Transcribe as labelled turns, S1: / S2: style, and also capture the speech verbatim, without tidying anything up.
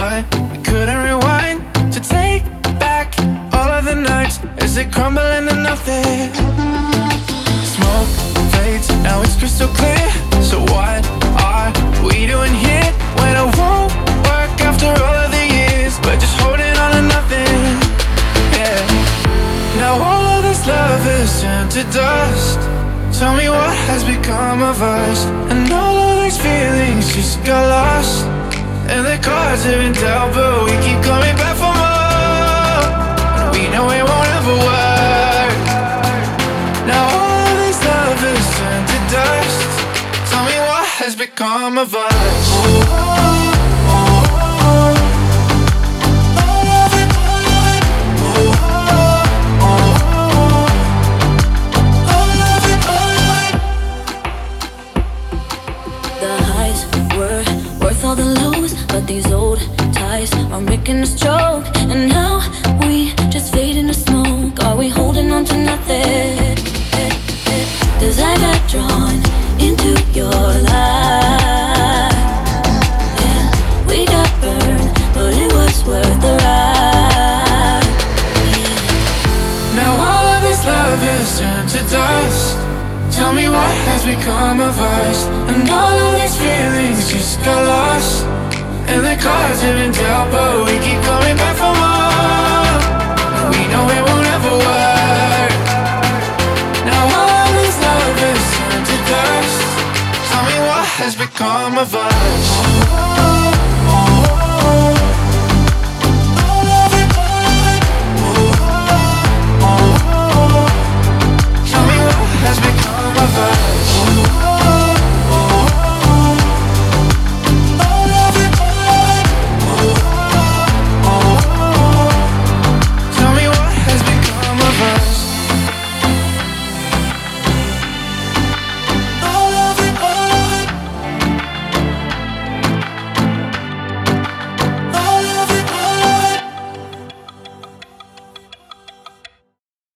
S1: but we couldn't rewind to take back all of the nights as they crumble into nothing. Smoke fades, now it's crystal clear. So what are we doing here when it won't work after all of the years? We're just holding on to nothing, yeah. Now all of this love has turned to dust. Tell me what has become of us. And all of these feelings just got lost. And the cards have been dealt, but we keep coming back for more. And we know it won't ever work. Now all of this love has turned to dust. Tell me what has become of us. Oh, oh, oh, oh.
S2: All the lows, but these old ties are making us choke. And now we just fade into smoke. Are we holding on to nothing? Cause I got drawn into your life. Yeah, we got burned, but it was worth the ride. Yeah.
S1: Now all of this love has turned to dust. Tell me what has become of us. And all of these feelings just got lost. And the cards have been dealt, but we keep coming back for more. And we know it won't ever work. Now all this love has turned to dust. Tell me what has become of us.